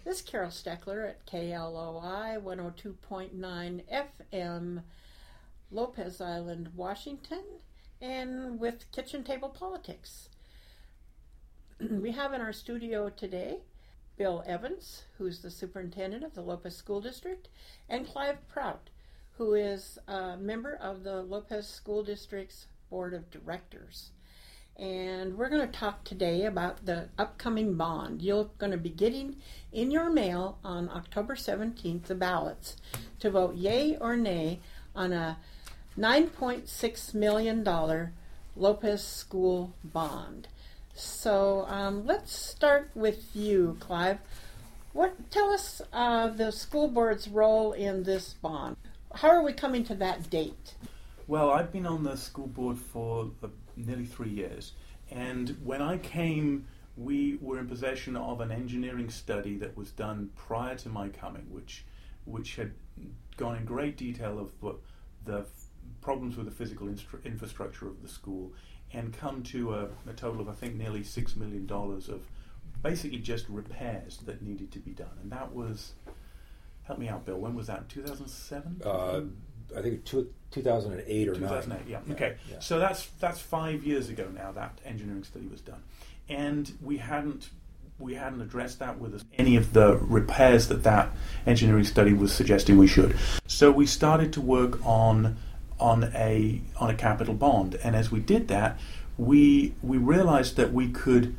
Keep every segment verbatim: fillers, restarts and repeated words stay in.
This is Carol Steckler at K L O I one oh two point nine F M, Lopez Island, Washington, and with Kitchen Table Politics. We have in our studio today Bill Evans, who's the superintendent of the Lopez School District, and Clive Prout, who is a member of the Lopez School District's Board of Directors. And we're going to talk today about the upcoming bond. You're going to be getting in your mail on October seventeenth the ballots to vote yay or nay on a nine point six million dollars Lopez School bond. So um, let's start with you, Clive. What tell us uh, the school board's role in this bond? How are we coming to that date? Well, I've been on the school board for uh, nearly three years, and when I came, we were in possession of an engineering study that was done prior to my coming, which which had gone in great detail of the, the f- problems with the physical instru- infrastructure of the school, and come to a, a total of, I think, nearly six million dollars of basically just repairs that needed to be done. And that was, help me out, Bill, when was that, two thousand seven? Uh, I think two, two thousand eight or two thousand eight, nine. yeah. yeah. Okay, yeah. so that's that's five years ago now that engineering study was done. And we hadn't we hadn't addressed that with us, any of the repairs that that engineering study was suggesting we should. So we started to work on on a on a capital bond, and as we did that, we we realized that we could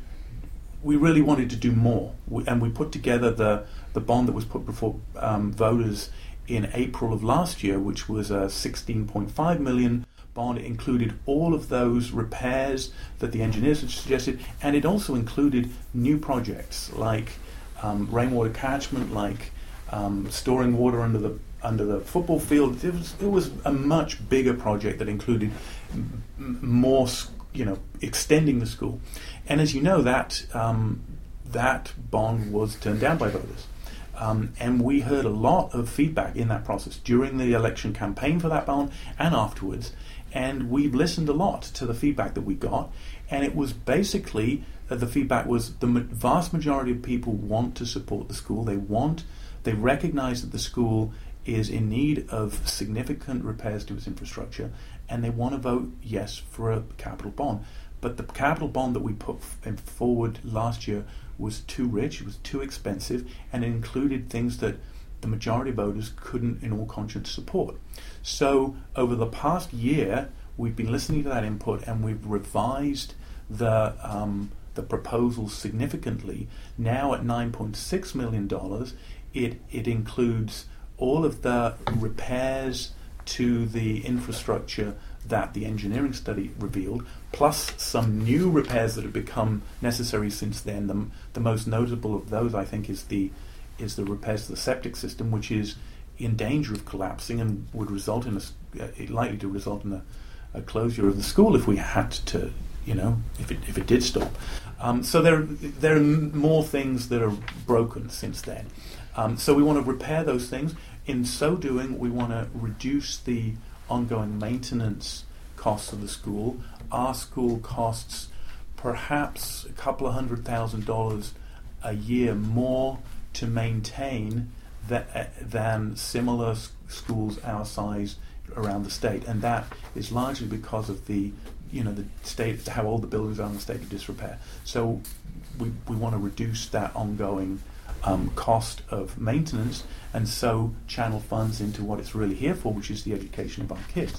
we really wanted to do more, we, and we put together the the bond that was put before um, voters in April of last year, which was a sixteen point five million bond. It included all of those repairs that the engineers had suggested, and it also included new projects like um, rainwater catchment, like um, storing water under the under the football field. It was it was a much bigger project that included m- more, you know, extending the school. And as you know, that um, that bond was turned down by voters. Um, and we heard a lot of feedback in that process during the election campaign for that bond and afterwards. And we listened a lot to the feedback that we got. And it was basically, uh, the feedback was the ma- vast majority of people want to support the school. They want, they recognize that the school is in need of significant repairs to its infrastructure, and they want to vote yes for a capital bond. But the capital bond that we put f- forward last year was too rich, it was too expensive, and it included things that the majority of voters couldn't in all conscience support. So over the past year, we've been listening to that input, and we've revised the um, the proposal significantly. Now at nine point six million dollars, it, it includes all of the repairs to the infrastructure that the engineering study revealed, plus some new repairs that have become necessary since then. The, the most notable of those, I think, is the is the repairs to the septic system, which is in danger of collapsing and would result in a, uh, likely to result in a, a closure of the school if we had to, you know, if it if it did stop. Um, so there there are more things that are broken since then. Um, so we want to repair those things. In so doing, we want to reduce the ongoing maintenance costs of the school. Our school costs perhaps a couple of hundred thousand dollars a year more to maintain that, uh, than similar s- schools our size around the state, and that is largely because of the, you know, the state, how old the buildings are in the state of disrepair. So we we want to reduce that ongoing Um, cost of maintenance, and so channel funds into what it's really here for, which is the education of our kids.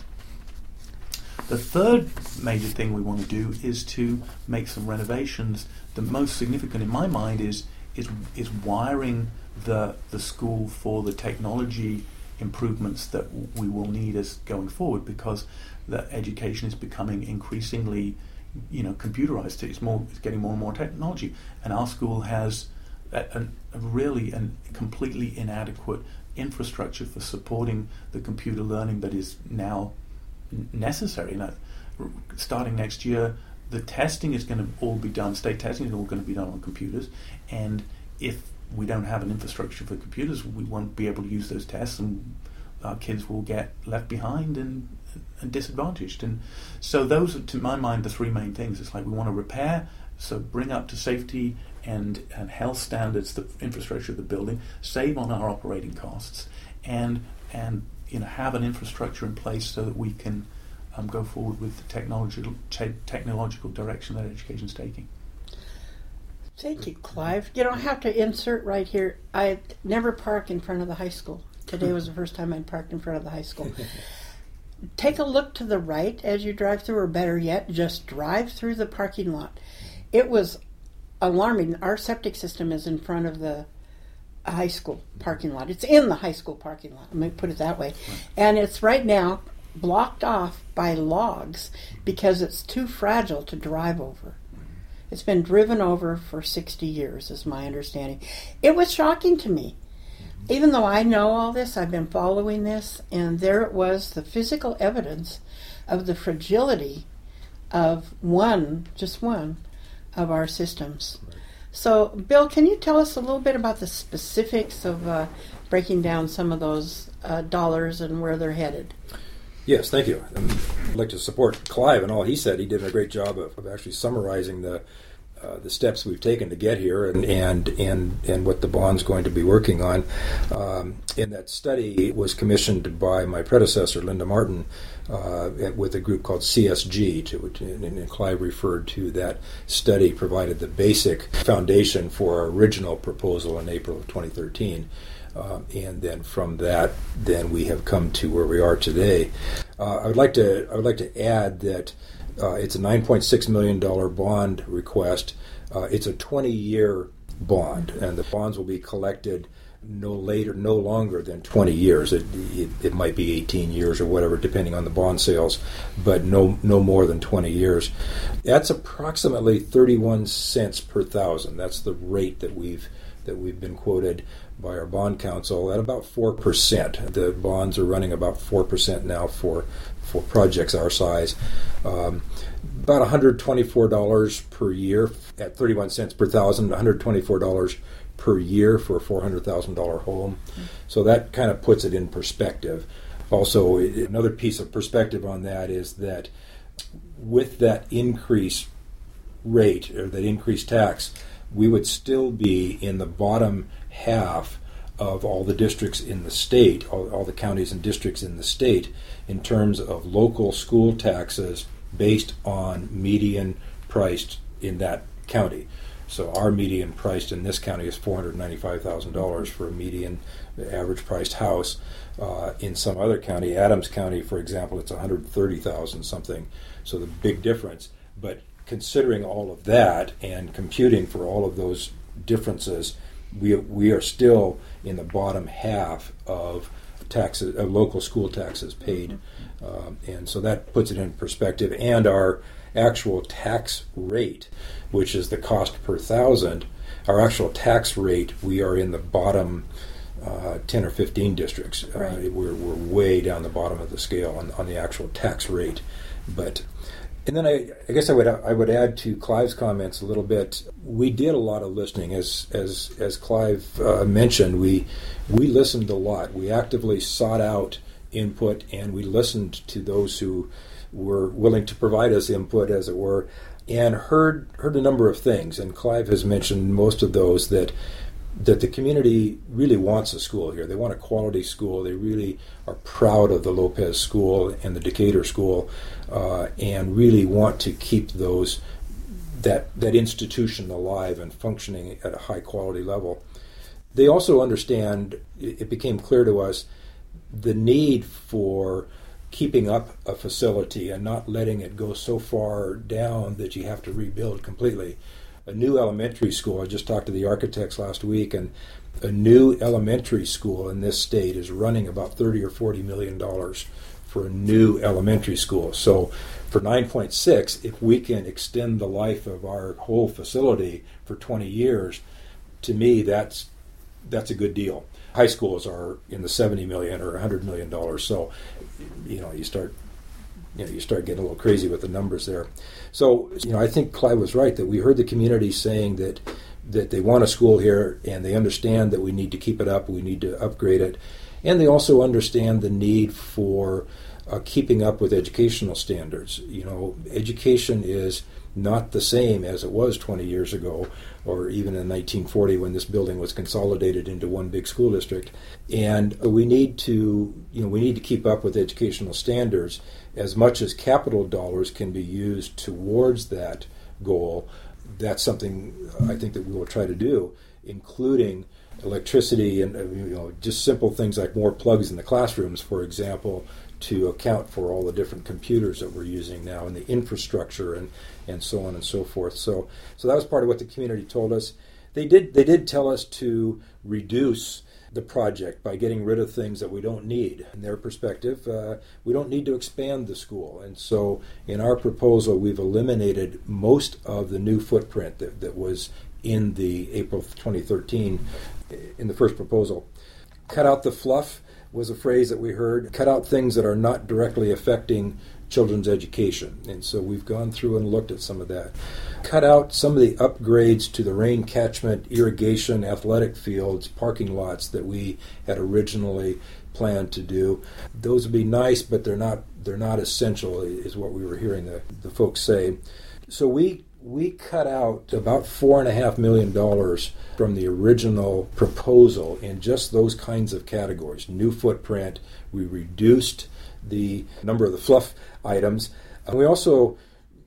The third major thing we want to do is to make some renovations. The most significant in my mind is is is wiring the the school for the technology improvements that w- we will need as going forward, because the education is becoming increasingly, you know, computerized. It's more, it's getting more and more technology, and our school has a, a really a completely inadequate infrastructure for supporting the computer learning that is now n- necessary. Now, r- starting next year, the testing is going to all be done, state testing is all going to be done on computers, and if we don't have an infrastructure for computers, we won't be able to use those tests, and our kids will get left behind and, and disadvantaged. And so those are, to my mind, the three main things. It's like we want to repair So bring up to safety and, and health standards the infrastructure of the building, save on our operating costs, and and you know have an infrastructure in place so that we can um, go forward with the technological te- technological direction that education is taking. Thank you, Clive. You know, I have to insert right here. I never park in front of the high school. Today was the first time I parked in front of the high school. Take a look to the right as you drive through, or better yet, just drive through the parking lot. It was alarming. Our septic system is in front of the high school parking lot. It's in the high school parking lot. Let me put it that way. Right. And it's right now blocked off by logs because it's too fragile to drive over. It's been driven over for sixty years, is my understanding. It was shocking to me. Even though I know all this, I've been following this, and there it was, the physical evidence of the fragility of one, just one, of our systems. Right. So, Bill, can you tell us a little bit about the specifics of uh, breaking down some of those uh, dollars and where they're headed? Yes, thank you. And I'd like to support Clive and all he said. He did a great job of, of actually summarizing the uh, the steps we've taken to get here and and, and, and what the bond's going to be working on. Um, and that study was commissioned by my predecessor, Linda Martin, uh, with a group called C S G, to which, and, and Clive referred to that study, provided the basic foundation for our original proposal in April of twenty thirteen. Uh, and then from that, then we have come to where we are today. Uh, I would like to I would like to add that uh, it's a nine point six million dollars bond request. Uh, it's a twenty-year bond, and the bonds will be collected no later, no longer than twenty years. It, it, it might be eighteen years or whatever, depending on the bond sales, but no no more than twenty years. That's approximately thirty-one cents per thousand. That's the rate that we've that we've been quoted by our bond counsel at about four percent. The bonds are running about four percent now for for projects our size. Um, about one hundred twenty-four dollars per year at thirty-one cents per thousand, one hundred twenty-four dollars per year for a four hundred thousand dollars home. Mm-hmm. So that kind of puts it in perspective. Also, another piece of perspective on that is that with that increase rate, or that increased tax, we would still be in the bottom half of all the districts in the state, all, all the counties and districts in the state, in terms of local school taxes based on median priced in that county. So our median priced in this county is four hundred ninety-five thousand dollars for a median average priced house. Uh, in some other county, Adams County, for example, it's one hundred thirty thousand dollars something. So the big difference. But considering all of that and computing for all of those differences, we we are still in the bottom half of taxes, of local school taxes paid, um, and so that puts it in perspective. And our actual tax rate, which is the cost per thousand, our actual tax rate, we are in the bottom uh, ten or fifteen districts. Right. Uh, we're we're way down the bottom of the scale on, on the actual tax rate, but. And then I, I guess I would I would add to Clive's comments a little bit. We did a lot of listening, as as as Clive uh, mentioned. We we listened a lot. We actively sought out input, and we listened to those who were willing to provide us input, as it were, and heard heard a number of things. And Clive has mentioned most of those, that that the community really wants a school here. They want a quality school. They really are proud of the Lopez School and the Decatur School, uh, and really want to keep those that that institution alive and functioning at a high quality level. They also understand, it became clear to us, the need for keeping up a facility and not letting it go so far down that you have to rebuild completely. A new elementary school, I just talked to the architects last week, and a new elementary school in this state is running about thirty or forty million dollars for a new elementary school. So for nine point six, if we can extend the life of our whole facility for twenty years, to me that's that's a good deal. High schools are in the seventy million or one hundred million dollars. So, you know, you start you know, you start getting a little crazy with the numbers there. So, you know, I think Clive was right that we heard the community saying that that they want a school here, and they understand that we need to keep it up, we need to upgrade it, and they also understand the need for uh, keeping up with educational standards. You know, education is not the same as it was twenty years ago, or even in nineteen forty when this building was consolidated into one big school district. And we need to, you know, we need to keep up with educational standards as much as capital dollars can be used towards that goal. That's something I think that we will try to do, including electricity and, you know, just simple things like more plugs in the classrooms, for example, to account for all the different computers that we're using now and the infrastructure and, and so on and so forth. So so that was part of what the community told us. They did they did tell us to reduce the project by getting rid of things that we don't need. In their perspective, uh, we don't need to expand the school. And so in our proposal, we've eliminated most of the new footprint that, that was in the April twenty thirteen, in the first proposal. Cut out the fluff was a phrase that we heard. Cut out things that are not directly affecting children's education. And so we've gone through and looked at some of that. Cut out some of the upgrades to the rain catchment, irrigation, athletic fields, parking lots that we had originally planned to do. Those would be nice, but they're not they're not essential, is what we were hearing the, the folks say. So we we cut out about four and a half million dollars from the original proposal in just those kinds of categories. New footprint. We reduced the number of the fluff items. And we also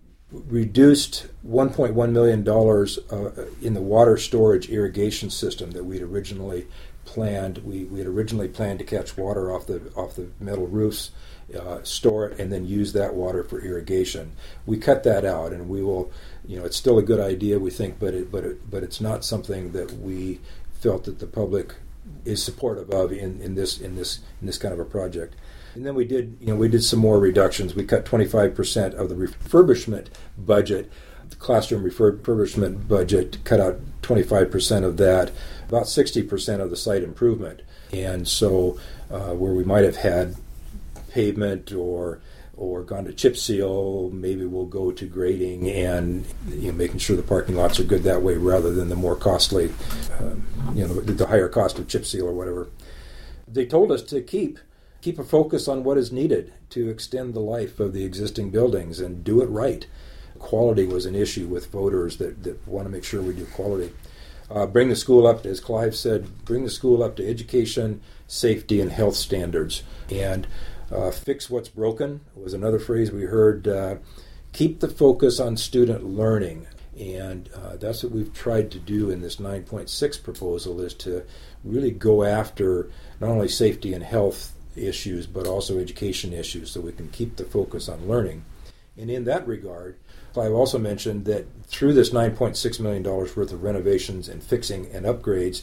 reduced one point one million dollars uh, in the water storage irrigation system that we'd originally planned. We we had originally planned to catch water off the off the metal roofs, uh, store it, and then use that water for irrigation. We cut that out, and we will. You know, it's still a good idea, we think, but it, but it, but it's not something that we felt that the public is supportive of in, in this in this in this kind of a project. And then we did, you know, we did some more reductions. We cut twenty-five percent of the refurbishment budget, the classroom refurbishment budget, cut out twenty-five percent of that, about sixty percent of the site improvement. And so uh, where we might have had pavement or or gone to chip seal, maybe we'll go to grading and, you know, making sure the parking lots are good that way rather than the more costly, um, you know, the, the higher cost of chip seal or whatever. They told us to keep keep a focus on what is needed to extend the life of the existing buildings and do it right. Quality was an issue with voters that, that want to make sure we do quality. Uh, bring the school up, as Clive said, bring the school up to education, safety, and health standards. And Uh, fix what's broken was another phrase we heard. Uh, keep the focus on student learning. And uh, that's what we've tried to do in this nine point six proposal, is to really go after not only safety and health issues, but also education issues, so we can keep the focus on learning. And in that regard, Clive also mentioned that through this nine point six million dollars worth of renovations and fixing and upgrades,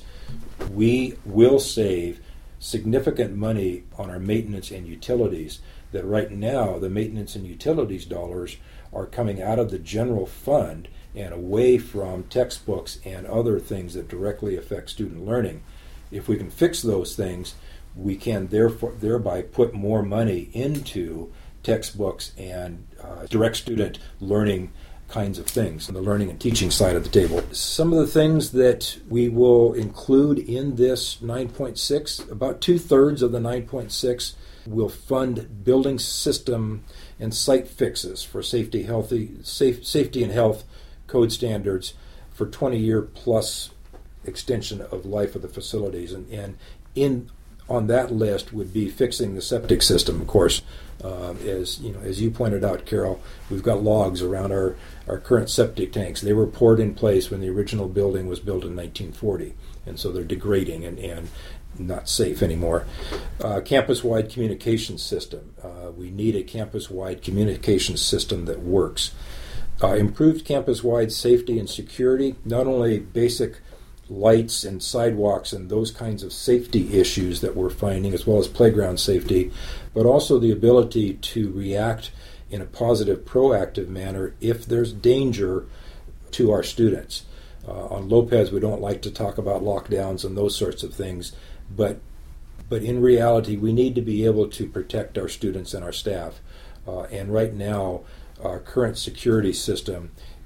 we will save significant money on our maintenance and utilities. That right now the maintenance and utilities dollars are coming out of the general fund and away from textbooks and other things that directly affect student learning. If we can fix those things, we can therefore thereby put more money into textbooks and uh, direct student learning kinds of things on the learning and teaching side of the table. Some of the things that we will include in this nine point six, about two-thirds of the nine point six will fund building system and site fixes for safety, healthy, safe, safety and health code standards for twenty-year plus extension of life of the facilities. And, and in on that list would be fixing the septic system, of course. Um, as you know, as you pointed out, Carol, we've got logs around our, our current septic tanks. They were poured in place when the original building was built in nineteen forty, and so they're degrading and, and not safe anymore. Uh, campus-wide communication system. Uh, we need a campus-wide communication system that works. Uh, improved campus-wide safety and security, not only basic lights and sidewalks and those kinds of safety issues that we're finding, as well as playground safety, but also the ability to react in a positive, proactive manner if there's danger to our students. Uh, on Lopez, we don't like to talk about lockdowns and those sorts of things, but but in reality, we need to be able to protect our students and our staff. Uh, and right now, our current security system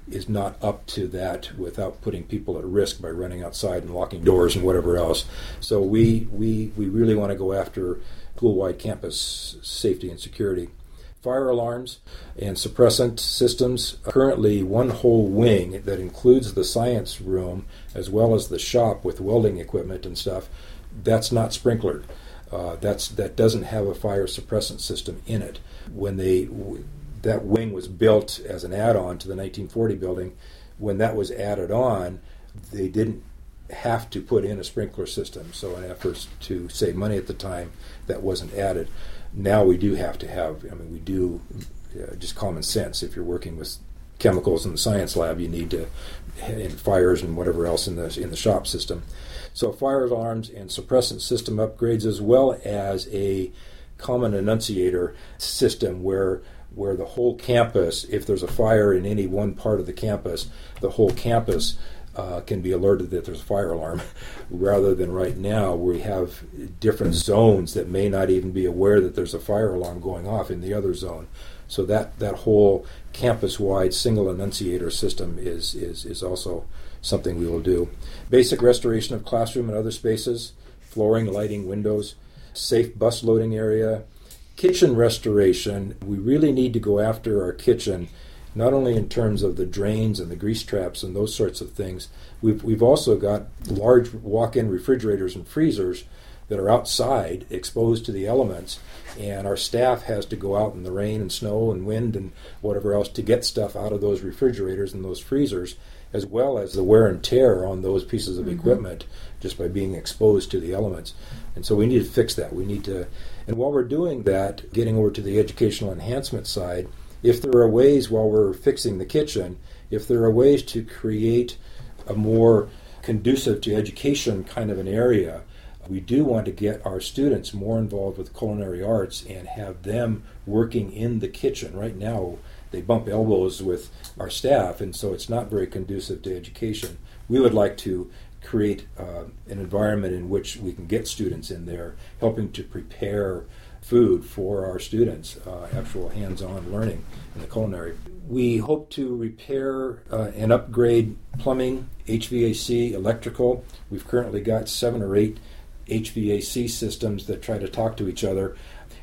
is not up to that without putting people at risk by running outside and locking doors and whatever else. So we we, we really want to go after school-wide campus safety and security. Fire alarms and suppressant systems. Currently, one whole wing that includes the science room as well as the shop with welding equipment and stuff, that's not sprinklered. Uh, that's that doesn't have a fire suppressant system in it. When they w- that wing was built as an add-on to the nineteen forty building, when that was added on, they didn't have to put in a sprinkler system. So in efforts to save money at the time, that wasn't added. Now we do have to have, I mean, we do, uh, just common sense. If you're working with chemicals in the science lab, you need to, and fires and whatever else in the in the shop system. So fire alarms and suppressant system upgrades, as well as a common annunciator system where where the whole campus, if there's a fire in any one part of the campus, the whole campus uh, can be alerted that there's a fire alarm, rather than right now where we have different zones that may not even be aware that there's a fire alarm going off in the other zone. So that, that whole campus-wide single annunciator system is, is, is also something we will do. Basic restoration of classroom and other spaces, flooring, lighting, windows, safe bus loading area, kitchen restoration. We really need to go after our kitchen, not only in terms of the drains and the grease traps and those sorts of things. We've, we've also got large walk-in refrigerators and freezers that are outside, exposed to the elements, and our staff has to go out in the rain and snow and wind and whatever else to get stuff out of those refrigerators and those freezers, as well as the wear and tear on those pieces of mm-hmm. equipment just by being exposed to the elements. And so we need to fix that. We need to, and while we're doing that, getting over to the educational enhancement side, if there are ways while we're fixing the kitchen, if there are ways to create a more conducive to education kind of an area, we do want to get our students more involved with culinary arts and have them working in the kitchen. Right now, they bump elbows with our staff, and so it's not very conducive to education. We would like to create uh, an environment in which we can get students in there, helping to prepare food for our students, uh, actual hands-on learning in the culinary. We hope to repair uh, and upgrade plumbing, H V A C, electrical. We've currently got seven or eight H V A C systems that try to talk to each other,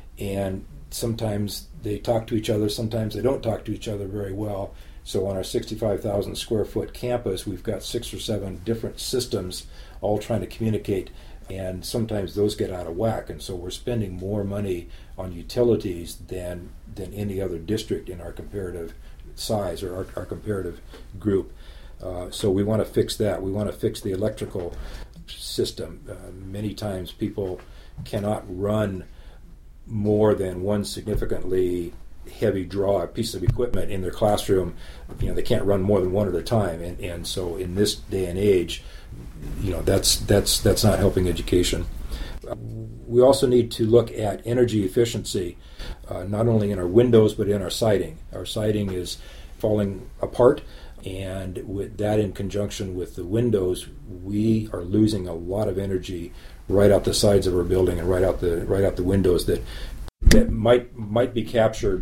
and sometimes they talk to each other, sometimes they don't talk to each other very well. So on our sixty-five thousand square foot campus, we've got six or seven different systems all trying to communicate, and sometimes those get out of whack, and so we're spending more money on utilities than than any other district in our comparative size or our, our comparative group. Uh, so we want to fix that. We want to fix the electrical system. Uh, many times people cannot run more than one significantly heavy draw piece of equipment in their classroom. You know, they can't run more than one at a time, and, and so in this day and age, you know, that's that's that's not helping education. Uh, we also need to look at energy efficiency, uh, not only in our windows but in our siding. Our siding is falling apart, and with that in conjunction with the windows, we are losing a lot of energy right out the sides of our building and right out the right out the windows that that might might be captured,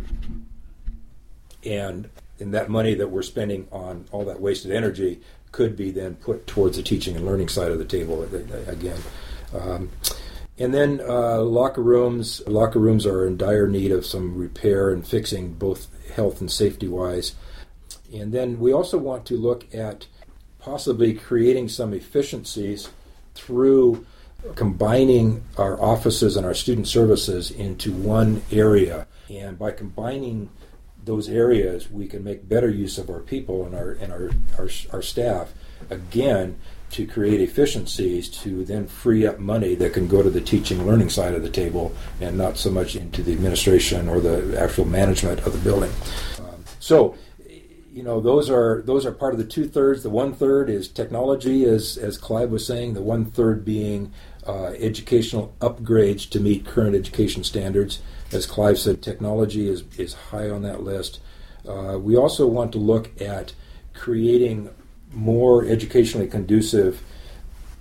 and in that money that we're spending on all that wasted energy could be then put towards the teaching and learning side of the table again. Um, and then uh, locker rooms. Locker rooms are in dire need of some repair and fixing, both health and safety wise. And then we also want to look at possibly creating some efficiencies through combining our offices and our student services into one area. And by combining those areas, we can make better use of our people and our and our, our, our staff, again, to create efficiencies to then free up money that can go to the teaching and learning side of the table and not so much into the administration or the actual management of the building. Um, so, you know, those are those are part of the two-thirds. The one-third is technology, as, as Clive was saying, the one-third being uh, educational upgrades to meet current education standards. As Clive said, technology is, is high on that list. Uh, we also want to look at creating more educationally conducive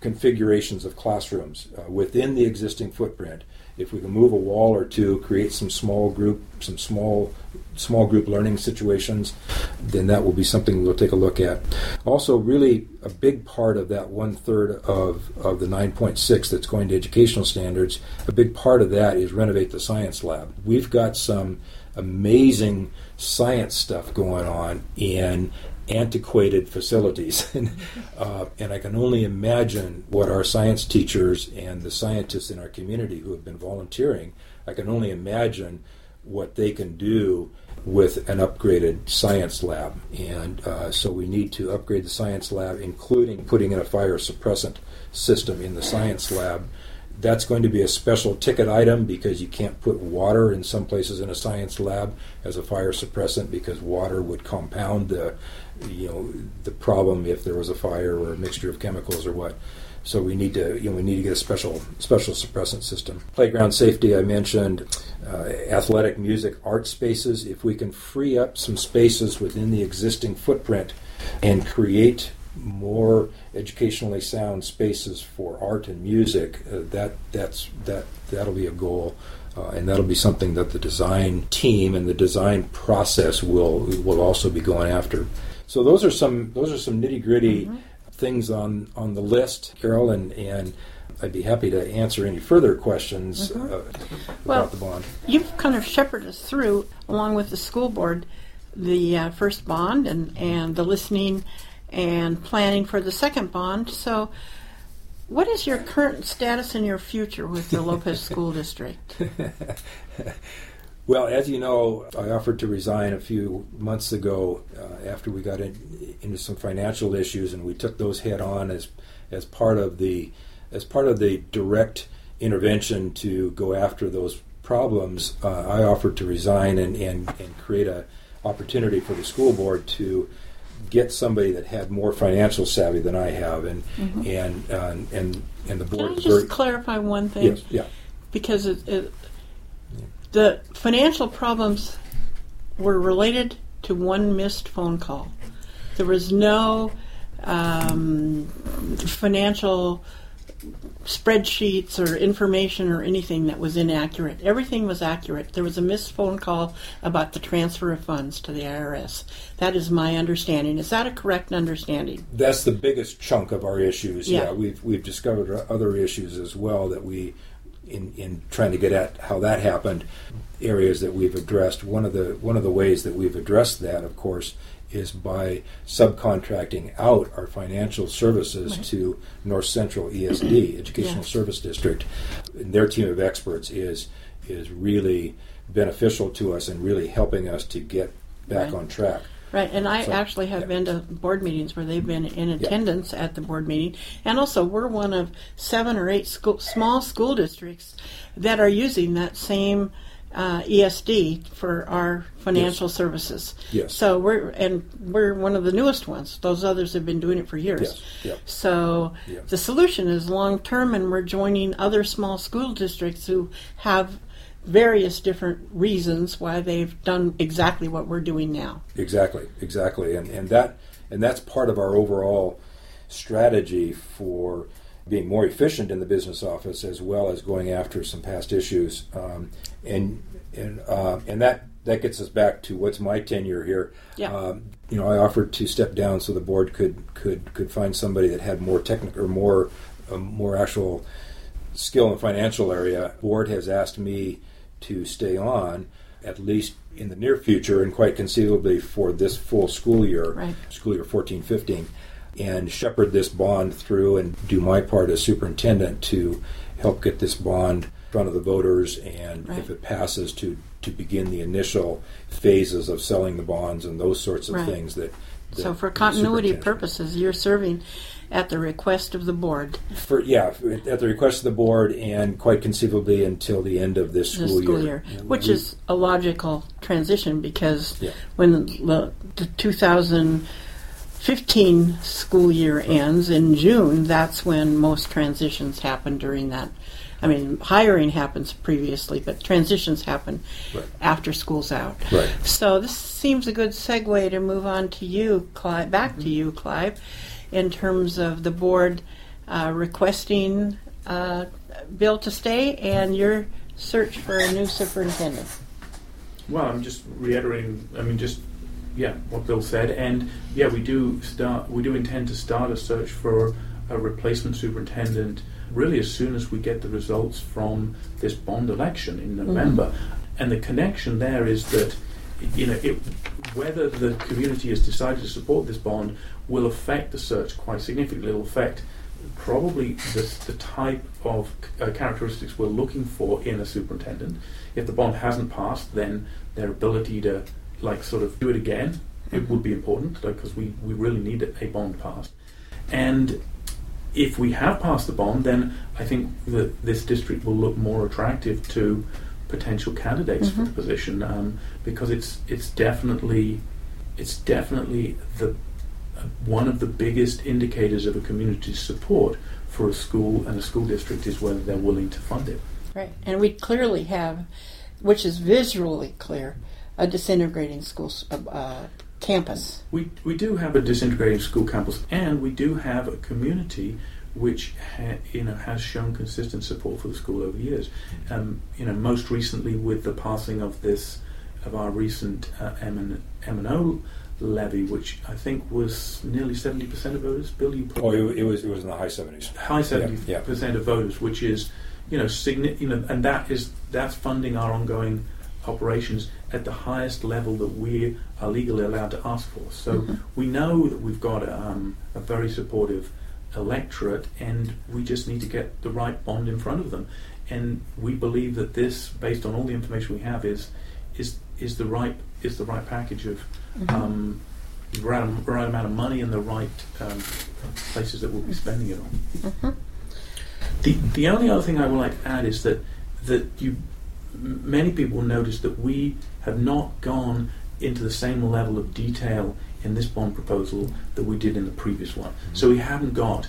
configurations of classrooms uh, within the existing footprint. If we can move a wall or two, create some small group, some small small group learning situations, then that will be something we'll take a look at. Also, really a big part of that one third of, of the nine point six that's going to educational standards, a big part of that is renovate the science lab. We've got some amazing science stuff going on in antiquated facilities. and, uh, and I can only imagine what our science teachers and the scientists in our community who have been volunteering, I can only imagine what they can do with an upgraded science lab. And uh, so we need to upgrade the science lab, including putting in a fire suppressant system in the science lab. That's going to be a special ticket item because you can't put water in some places in a science lab as a fire suppressant because water would compound the, you know, the problem if there was a fire or a mixture of chemicals or what. So we need to, you know, we need to get a special special suppressant system. Playground safety, I mentioned, uh, athletic, music, art spaces. If we can free up some spaces within the existing footprint and create more educationally sound spaces for art and music, uh, that that's that that'll be a goal, uh, and that'll be something that the design team and the design process will will also be going after. So those are some those are some nitty gritty mm-hmm. things on on the list, Carol, and and I'd be happy to answer any further questions mm-hmm. uh, well, about the bond. You've kind of shepherded us through, along with the school board, the uh, first bond and and the listening and planning for the second bond. So what is your current status and your future with the Lopez School District? Well, as you know, I offered to resign a few months ago uh, after we got in, into some financial issues, and we took those head on as as part of the as part of the direct intervention to go after those problems. Uh, I offered to resign and, and, and create a opportunity for the school board to get somebody that had more financial savvy than I have, and mm-hmm. and uh, and and the board. Can I just very, clarify one thing? Yes, yeah. Because it, it, the financial problems were related to one missed phone call. There was no um, financial spreadsheets or information or anything that was inaccurate. Everything was accurate. There was a missed phone call about the transfer of funds to the I R S. That is my understanding. Is that a correct understanding? That's the biggest chunk of our issues. Yeah, yeah we've we've discovered other issues as well that we, in in trying to get at how that happened, areas that we've addressed. One of the one of the ways that we've addressed that, of course, is by subcontracting out our financial services right. to North Central E S D, Educational yes. Service District. And their team of experts is is really beneficial to us and really helping us to get back right. on track. Right, and I so, actually have yeah. been to board meetings where they've been in attendance yeah. at the board meeting. And also, we're one of seven or eight school, small school districts that are using that same Uh, E S D for our financial yes. services. Yes. So we're and we're one of the newest ones. Those others have been doing it for years. Yes. Yep. So yep. the solution is long term, and we're joining other small school districts who have various different reasons why they've done exactly what we're doing now. Exactly, exactly, and and that and that's part of our overall strategy for being more efficient in the business office, as well as going after some past issues, um, and and uh, and that that gets us back to what's my tenure here. Yeah. Um, you know, I offered to step down so the board could could could find somebody that had more technical or more um, more actual skill in the financial area. The board has asked me to stay on at least in the near future, and quite conceivably for this full school year, right. school year fourteen fifteen. And shepherd this bond through and do my part as superintendent to help get this bond in front of the voters, and right. if it passes, to, to begin the initial phases of selling the bonds and those sorts of right. things. That, that so for continuity purposes, you're serving at the request of the board. For yeah, at the request of the board, and quite conceivably until the end of this school, the school year. year. Which we, is a logical transition, because yeah. when the, the two thousand fifteen school year ends in June, that's when most transitions happen during that. I mean, hiring happens previously, but transitions happen right. after school's out. Right. So this seems a good segue to move on to you, Clive, back mm-hmm. to you, Clive, in terms of the board uh, requesting uh, Bill to stay and your search for a new superintendent. Well, I'm just reiterating, I mean, just, yeah, what Bill said. And, yeah, we do start, we do intend to start a search for a replacement superintendent really as soon as we get the results from this bond election in November. Mm-hmm. And the connection there is that, you know, it, whether the community has decided to support this bond will affect the search quite significantly. It will affect probably the, the type of uh, characteristics we're looking for in a superintendent. If the bond hasn't passed, then their ability to, like, sort of do it again, mm-hmm. it would be important, because we, we really need a bond passed. And if we have passed the bond, then I think that this district will look more attractive to potential candidates mm-hmm. for the position, um, because it's it's definitely it's definitely the uh, one of the biggest indicators of a community's support for a school and a school district is whether they're willing to fund it. Right, and we clearly have, which is visually clear, a disintegrating school uh, campus. We we do have a disintegrating school campus, and we do have a community which ha, you know has shown consistent support for the school over the years. Um, you know, most recently with the passing of this of our recent uh, M and O levy, which I think was nearly seventy percent of voters. Bill, you put oh, it, it was it was in the high seventies. High seventy yeah, percent yeah. of voters, which is you know signi- you know, and that is that's funding our ongoing operations at the highest level that we are legally allowed to ask for. So mm-hmm. we know that we've got um, a very supportive electorate, and we just need to get the right bond in front of them. And we believe that this, based on all the information we have, is is is the right is the right package of mm-hmm. um, the right, right amount of money and the right um, places that we'll be spending it on. Mm-hmm. The the only other thing I would like to add is that that you many people notice that we have not gone into the same level of detail in this bond proposal that we did in the previous one. Mm-hmm. So we haven't got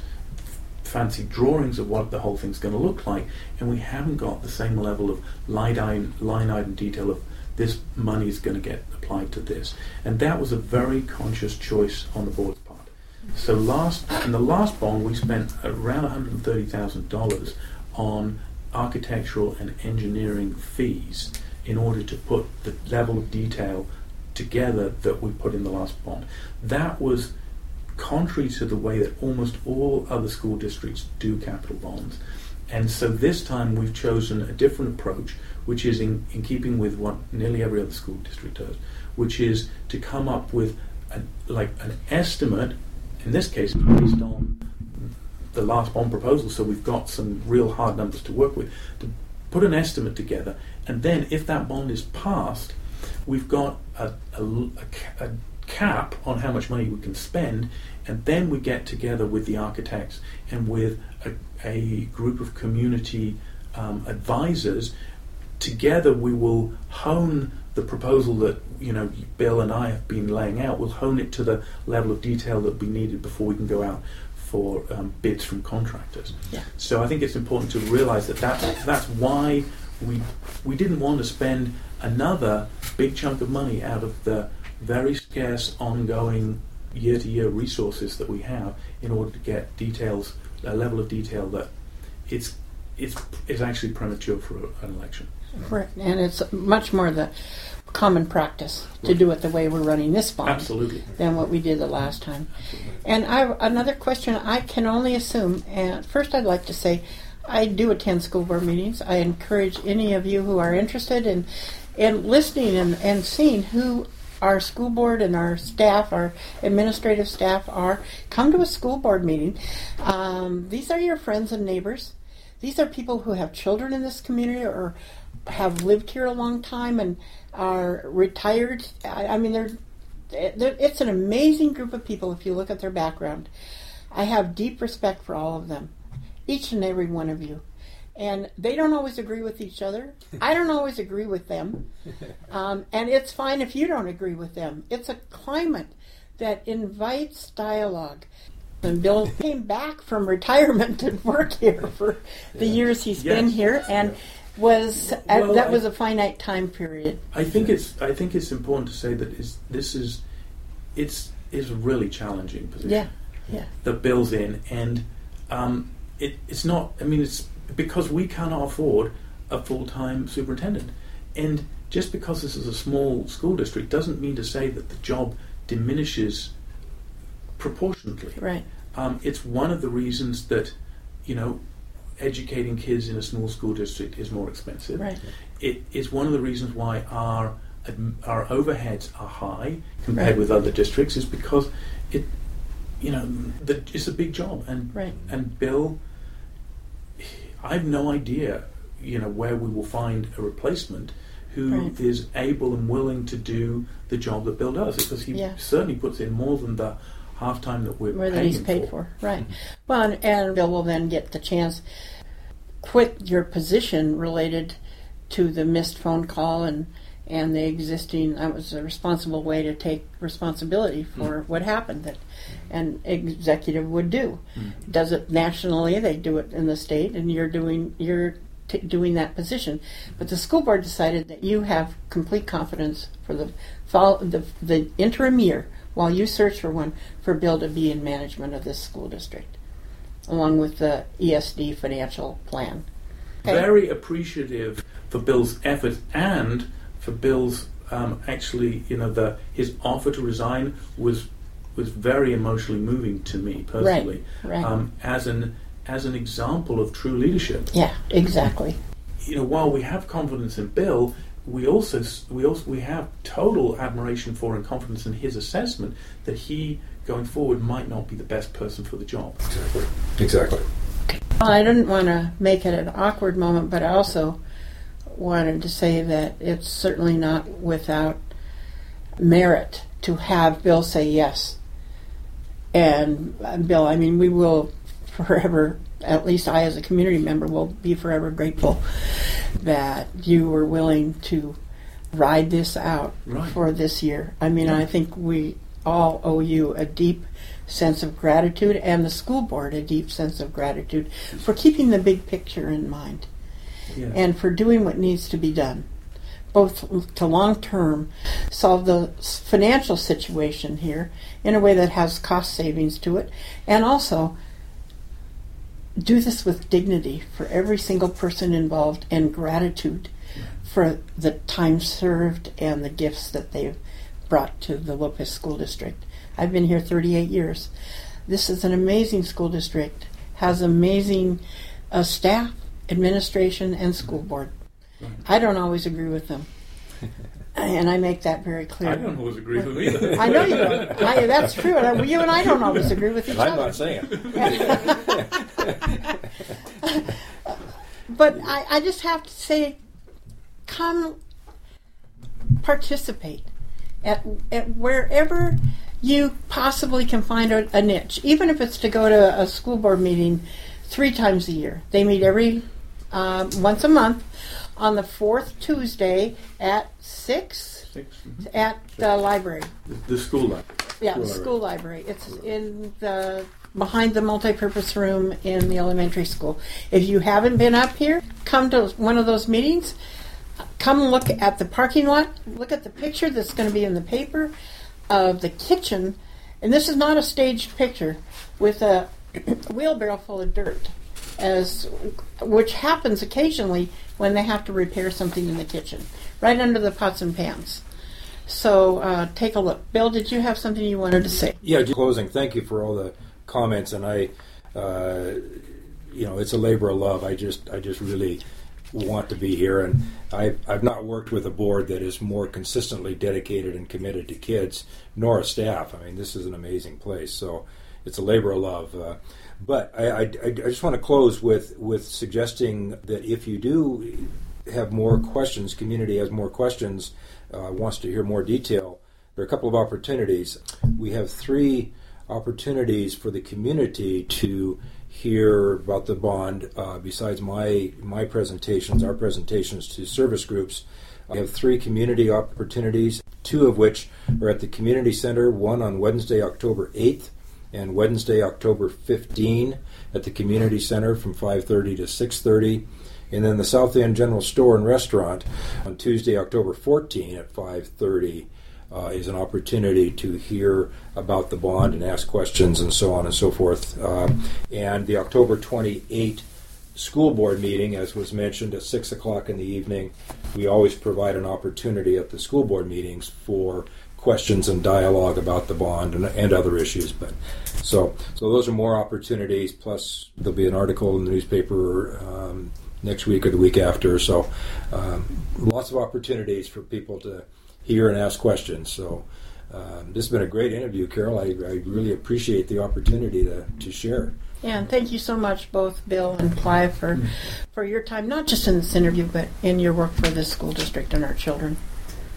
fancy drawings of what the whole thing's going to look like, and we haven't got the same level of line item, line item detail of this money is going to get applied to this. And that was a very conscious choice on the board's part. So last in the last bond, we spent around one hundred thirty thousand dollars on architectural and engineering fees in order to put the level of detail together that we put in the last bond. That was contrary to the way that almost all other school districts do capital bonds. And so this time we've chosen a different approach, which is in, in keeping with what nearly every other school district does, which is to come up with an, like an estimate, in this case based on the last bond proposal, so we've got some real hard numbers to work with, to put an estimate together, and then if that bond is passed, we've got a, a, a, a cap on how much money we can spend, and then we get together with the architects and with a, a group of community um, advisors. Together we will hone the proposal that you know Bill and I have been laying out. We'll hone it to the level of detail that will be needed before we can go out for um, bids from contractors. Yeah. So I think it's important to realise that, that that's why we we didn't want to spend another big chunk of money out of the very scarce ongoing year-to-year resources that we have in order to get details, a level of detail that it's it's it's actually premature for a, an election. Right, and it's much more the common practice to do it the way we're running this bond. Absolutely. Than what we did the last time. Absolutely. And I another question I can only assume, and first I'd like to say I do attend school board meetings. I encourage any of you who are interested in, in listening and, and seeing who our school board and our staff, our administrative staff are, come to a school board meeting. Um, these are your friends and neighbors. These are people who have children in this community or have lived here a long time and are retired. I, I mean, they're, they're, it's an amazing group of people if you look at their background. I have deep respect for all of them, each and every one of you. And they don't always agree with each other. I don't always agree with them. Um, and it's fine if you don't agree with them. It's a climate that invites dialogue. And Bill came back from retirement and worked here for the years he's yes. been here, and was well, uh, that I, was a finite time period. I think it's I think it's important to say that is this is it's is a really challenging position. Yeah, yeah. That Bill's in, and um, it, it's not. I mean, it's because we cannot afford a full-time superintendent, and just because this is a small school district doesn't mean to say that the job diminishes proportionately. Right. Um, it's one of the reasons that, you know, educating kids in a small school district is more expensive. Right. It is one of the reasons why our our overheads are high compared Right. with other districts, is because it, you know, the, it's a big job, and Right. and Bill, I have no idea, you know, where we will find a replacement who Right. is able and willing to do the job that Bill does, because he Yeah. certainly puts in more than the half time that we're More than paying he's him paid for. Right. Well, and, and Bill will then get the chance quit your position related to the missed phone call and and the existing. That was a responsible way to take responsibility for Mm. what happened that an executive would do. Mm. Does it nationally? They do it in the state, and you're doing you're t- doing that position. But the school board decided that you have complete confidence for the fall the the interim year while you search for one, for Bill to be in management of this school district, along with the E S D financial plan. Okay. Very appreciative for Bill's efforts and for Bill's um, actually, you know, the his offer to resign was was very emotionally moving to me personally, Right. Um, as an as an example of true leadership. Yeah, exactly. You know, while we have confidence in Bill, we also we also we have total admiration for and confidence in his assessment that he going forward might not be the best person for the job. Exactly. Exactly. Well, I didn't want to make it an awkward moment, but I also wanted to say that it's certainly not without merit to have Bill say yes. And uh, Bill, I mean, we will forever, at least I as a community member, will be forever grateful that you were willing to ride this out Right. for this year. I mean, Yeah. I think we all owe you a deep sense of gratitude, and the school board a deep sense of gratitude for keeping the big picture in mind Yeah. and for doing what needs to be done, both to long term solve the s- financial situation here in a way that has cost savings to it, and also do this with dignity for every single person involved, and gratitude for the time served and the gifts that they've brought to the Lopez School District. I've been here thirty-eight years. This is an amazing school district, has amazing uh, staff, administration, and school board. Right. I don't always agree with them, and I make that very clear. I don't always agree with them either. I know you don't. I, that's true. And I, you and I don't always agree with each And I'm other. not saying it. But I, I just have to say, come participate at, at wherever you possibly can find a, a niche, even if it's to go to a school board meeting three times a year. They meet every um, once a month on the fourth Tuesday at six Six. Mhm. at the library. The, the school life. Yeah, School the library. school library. It's in the behind the multipurpose room in the elementary school. If you haven't been up here, come to one of those meetings. Come look at the parking lot. Look at the picture that's going to be in the paper of the kitchen, and this is not a staged picture with a wheelbarrow full of dirt, as which happens occasionally when they have to repair something in the kitchen, right under the pots and pans. So uh, take a look. Bill, did you have something you wanted to say? Yeah, just closing. Thank you for all the comments, and I, uh, you know, it's a labor of love. I just, I just really want to be here, and I've, I've not worked with a board that is more consistently dedicated and committed to kids, nor a staff. I mean, this is an amazing place, so it's a labor of love. Uh, but I, I, I just want to close with, with suggesting that if you do have more questions, community has more questions, uh, wants to hear more detail, there are a couple of opportunities. We have three opportunities for the community to hear about the bond, uh, besides my my presentations, our presentations to service groups. We have three community opportunities, two of which are at the community center, one on Wednesday, October eighth, and Wednesday, October fifteenth at the community center from five thirty to six thirty, and then the South End General Store and Restaurant on Tuesday, October fourteenth at five thirty uh, is an opportunity to hear about the bond and ask questions and so on and so forth. Um, and the October twenty-eighth school board meeting, as was mentioned, at six o'clock in the evening, we always provide an opportunity at the school board meetings for questions and dialogue about the bond and, and other issues. But so, so those are more opportunities. Plus, there'll be an article in the newspaper um, next week or the week after. So, um, lots of opportunities for people to hear and ask questions. So, um, this has been a great interview, Carol. I, I really appreciate the opportunity to, to share. Yeah, and thank you so much, both Bill and Clive, for, for your time, not just in this interview, but in your work for the school district and our children.